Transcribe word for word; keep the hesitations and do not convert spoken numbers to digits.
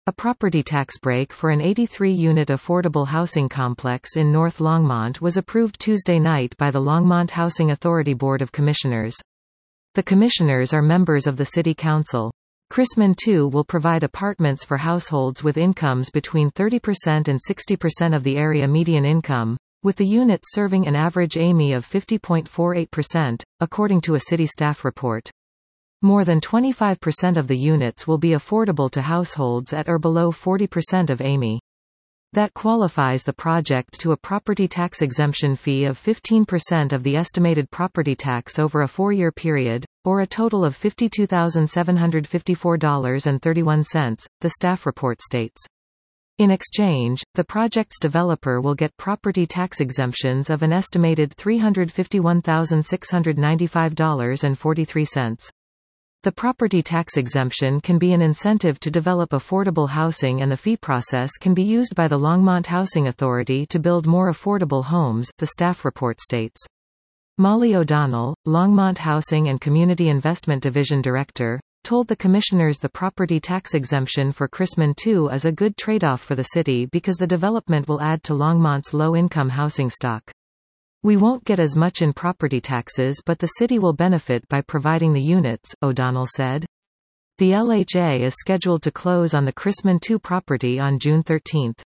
A property tax break for an eighty-three unit affordable housing complex in North Longmont was approved Tuesday night by the Longmont Housing Authority Board of Commissioners. The commissioners are members of the City Council. Chrisman two will provide apartments for households with incomes between thirty percent and sixty percent of the area median income, with the units serving an average A M I of fifty point four eight percent, according to a city staff report. More than twenty-five percent of the units will be affordable to households at or below forty percent of A M I. That qualifies the project to a property tax exemption fee of fifteen percent of the estimated property tax over a four-year period, or a total of fifty-two thousand seven hundred fifty-four dollars and thirty-one cents, the staff report states. In exchange, the project's developer will get property tax exemptions of an estimated three hundred fifty-one thousand six hundred ninety-five dollars and forty-three cents. The property tax exemption can be an incentive to develop affordable housing, and the fee process can be used by the Longmont Housing Authority to build more affordable homes, the staff report states. Molly O'Donnell, Longmont Housing and Community Investment Division Director, told the commissioners the property tax exemption for Chrisman two is a good trade-off for the city because the development will add to Longmont's low-income housing stock. We won't get as much in property taxes, but the city will benefit by providing the units, O'Donnell said. The L H A is scheduled to close on the Chrisman two property on June thirteenth.